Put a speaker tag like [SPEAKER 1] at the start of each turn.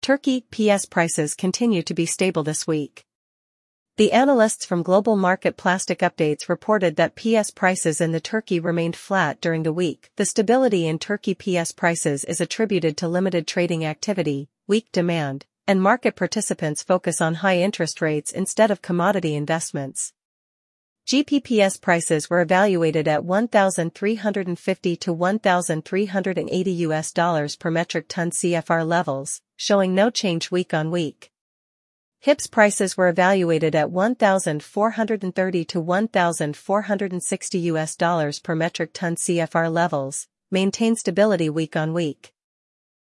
[SPEAKER 1] Turkey PS prices continue to be stable this week. The analysts from Global Market Plastic Updates reported that PS prices in the Turkey remained flat during the week. The stability in Turkey PS prices is attributed to limited trading activity, weak demand, and market participants' focus on high interest rates instead of commodity investments. GPPS prices were evaluated at $1,350 to $1,380 per metric ton CFR levels, showing no change week on week. HIPS prices were evaluated at $1,430 to $1,460 per metric ton CFR levels, maintain stability week on week.